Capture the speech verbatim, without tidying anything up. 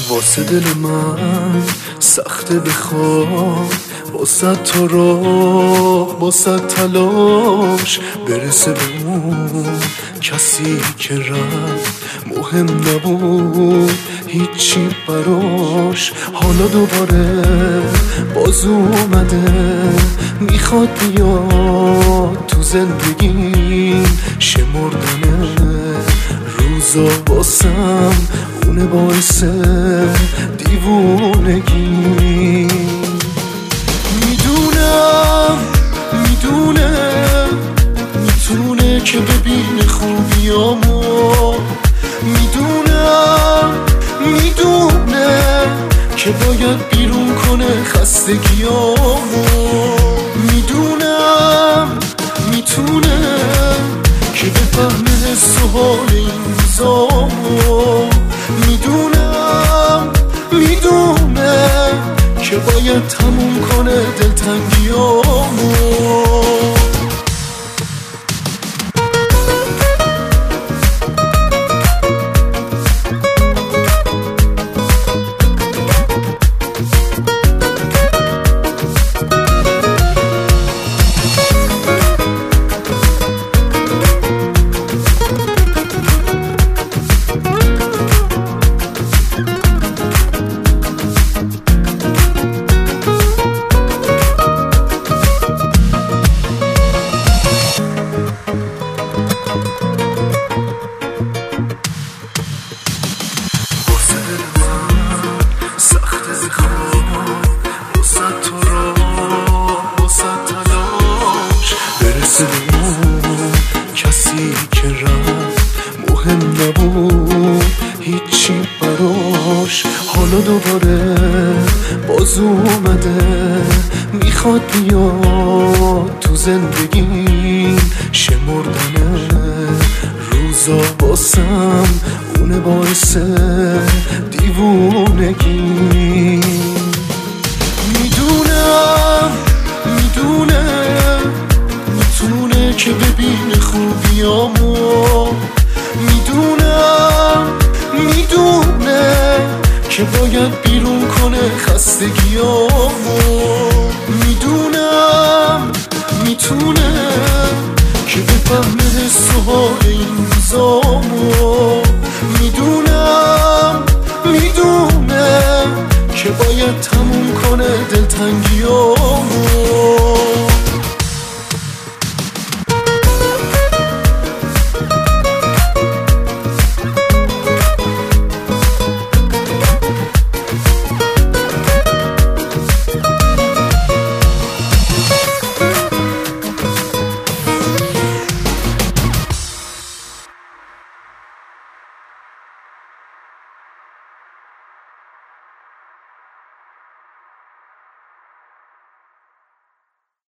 واسه دل من سخته بخوام واسه تو راه واسه تلاش برسه به اون کسی که رفت مهم نبود هیچی براش. حالا دوباره باز اومده میخواد بیاد تو زندگیم، شمردن روزا واسم اونه باعث دیوونگی. میدونم میدونه میتونه که ببینه خوبیامو، میدونم میدونه که باید بیرون کنه خستگیامو، میدونم میتونه که بفهمه حس و حال این روزامو، میدونم میدونه که باید تموم کنه دلتنگیامو. کسی که رفت مهم نبود هیچی براش. حالا دوباره باز اومده میخواد بیاد تو زندگیم، شمردن روزا واسم اونه باعث دیوونگی. میدونم میدونه میتونه که ببینه خوبیامو، میدونم میدونه که باید بیرون کنه خستگیامو، میدونم میتونه که بفهمه حس و حال این روزامو.